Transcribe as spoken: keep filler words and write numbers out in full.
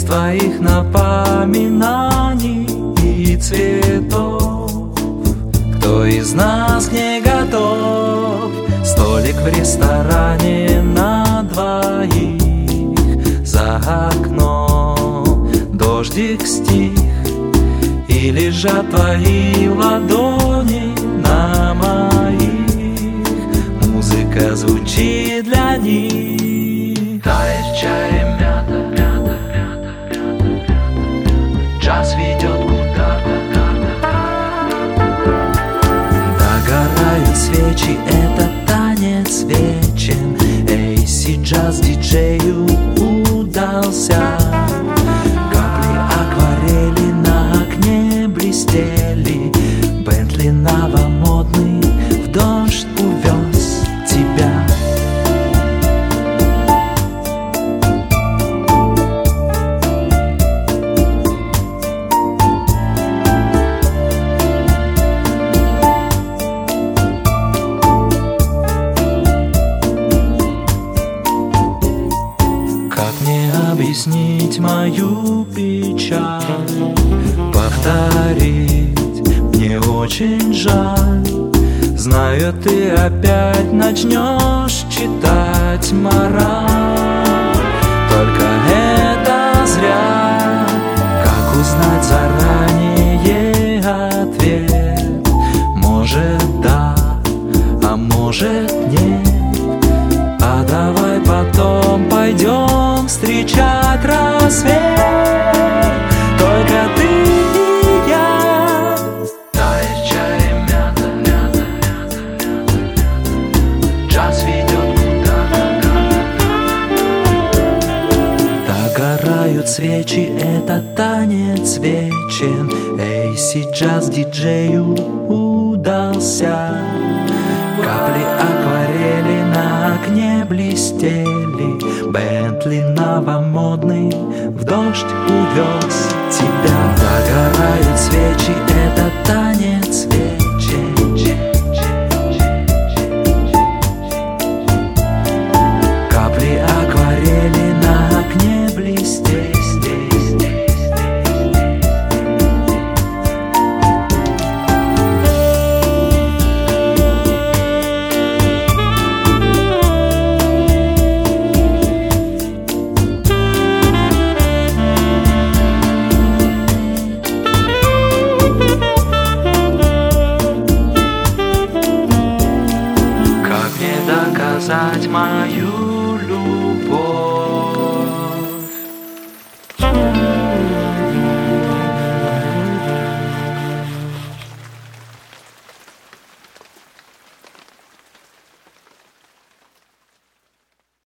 Без твоих напоминаний и цветов. Кто из нас не готов? Столик в ресторане на двоих. За окном дождик стих, и лежат твои ладони на моих. Музыка звучит для них. Тает в чае мята, мята, мята, мята, мята. Час ведет куда-то. Догорают свечи, это танец вечен. Эйси джаз диджею удался. Капли акварели на окне блестели. Бентли новомодный в дождь увез тебя. Как мне объяснить мою печаль? Повторить мне очень жаль. Знаю, ты опять начнешь читать мораль. Только это зря. Как узнать заранее ответ? Может да, а может нет. А давай потом пойдем встречать рассвет. Только ты и я. Тает в чае мята, мята, мята, мята, мята. Час ведет куда-то. Догорают свечи, это танец вечен. Эйси джаз диджею удался. Капли акварели на окне блестели. Бентли новомодный в дождь увез тебя. Догорают свечи, это танец вечен. Капли акварели на окне блестели. Доказать мою